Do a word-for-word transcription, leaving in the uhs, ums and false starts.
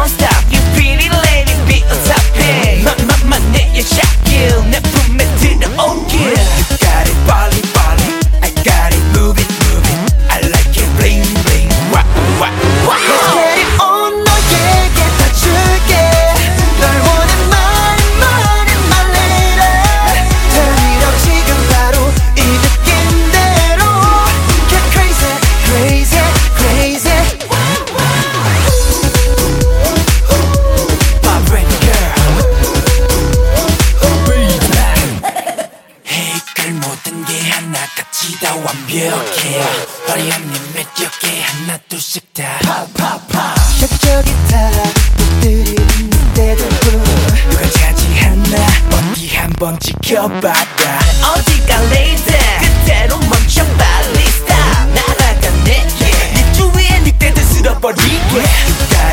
don't stop you pretty lady be on top hey 마마마 내 여자길 내 품에 들어오길 You got it 빨리 빨리 I got it move it move it I like it bling bling wow wow wow Let's get it on 너에게 다 줄게 널 원해 많이 많이 my lady Turn it up 지금 바로 이 느낌대로 Get crazy crazy crazy Vibrant girl Hey girl 모든 게 하나같이 다 완벽해 화려한 네 매력에 하나 둘씩 다 Pop pop pop 셔적이 타락들이 있는 때도 누가 차지하나 어디 한번 지켜봐라 어디가 레이드 그대로 멈춰 빨리 stop 날아가 내게 네 주위에 늑대들 쓸어버리게